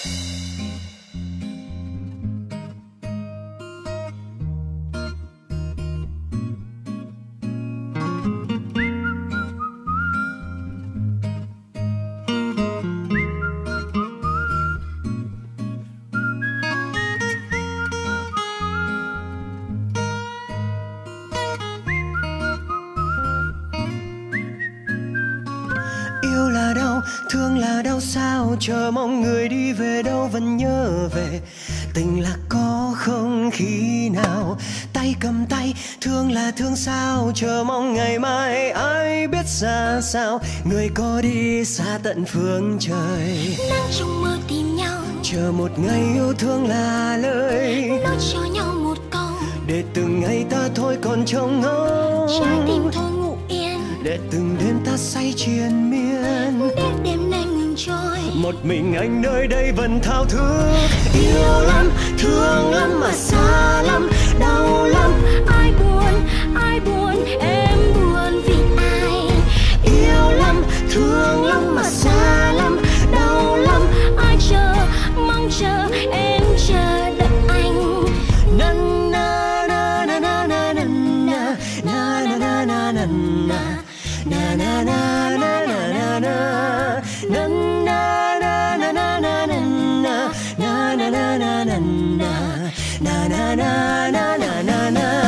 Yêu là đau, thương là đau sao, chờ mong người đi về đâu vẫn nhớ về. Tình là có không khi nào, tay cầm tay, thương là thương sao, chờ mong ngày mai ai biết ra sao. Người có đi xa tận phương trời, nắng trong mơ tìm nhau, chờ một ngày yêu thương là lời nói cho nhau một câu, để từng ngày ta thôi còn trông ngóng. trái tim thôi ngủ yên, để từng đêm ta say triền miên, để đêm nay ngừng trôi. một mình anh nơi đây vẫn thao thức. Yêu lắm, thương lắm mà xa lắm, đau lắm. Ai buồn, em buồn vì ai. Yêu lắm, thương lắm mà xa lắm, đau lắm. Ai chờ, mong chờ, em chờ đợi anh. Na na na na na na na na na na na na na na na na na na na na. Na na na na na na na na na na na na na na na na na na na.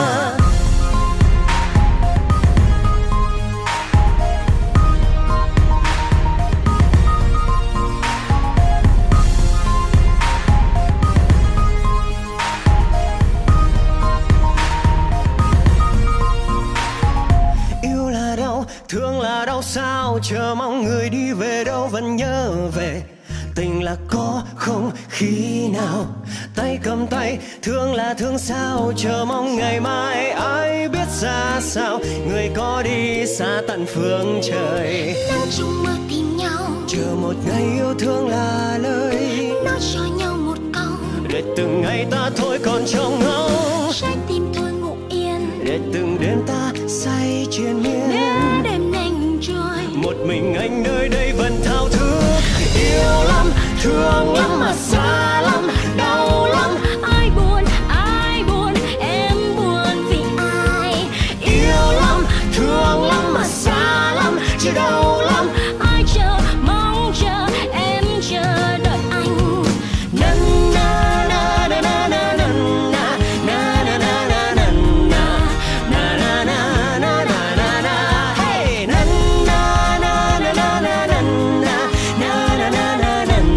Yêu là đau, thương là đau sao, chờ mong người đi về đâu vẫn nhớ về. Tình là có không khi nào, tay cầm tay, thương là thương sao, chờ mong ngày mai ai biết ra sao. Người có đi xa tận phương trời, Nắng trong mơ tìm nhau, chờ một ngày yêu thương là lời nói cho nhau một câu, để từng ngày ta thôi còn trông ngóng. trái tim thôi ngủ yên, để từng đêm ta say triền miên, để đêm nay ngừng trôi. một mình anh nơi đây vẫn thao thức. Yêu lắm, thương lắm mà xa lắm, đau lắm. Ai buồn, em buồn vì ai. Yêu lắm, thương lắm mà xa lắm, chứ đau lắm. Ai chờ, mong chờ, em chờ đợi anh. Na na na na na na na na na na na na na na na na na na na. Hey, na na na na na na na na na na na na na na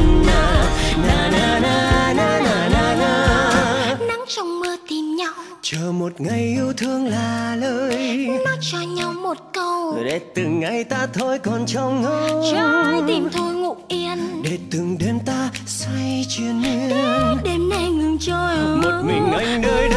na na na na. Nắng trong mơ tìm nhau, Chờ một ngày yêu thương là lời nói cho nhau một câu, để từng ngày ta thôi còn trông ngóng. trái tim thôi ngủ yên, để từng đêm ta say triền miên, để đêm nay ngừng trôi. một mình anh nơi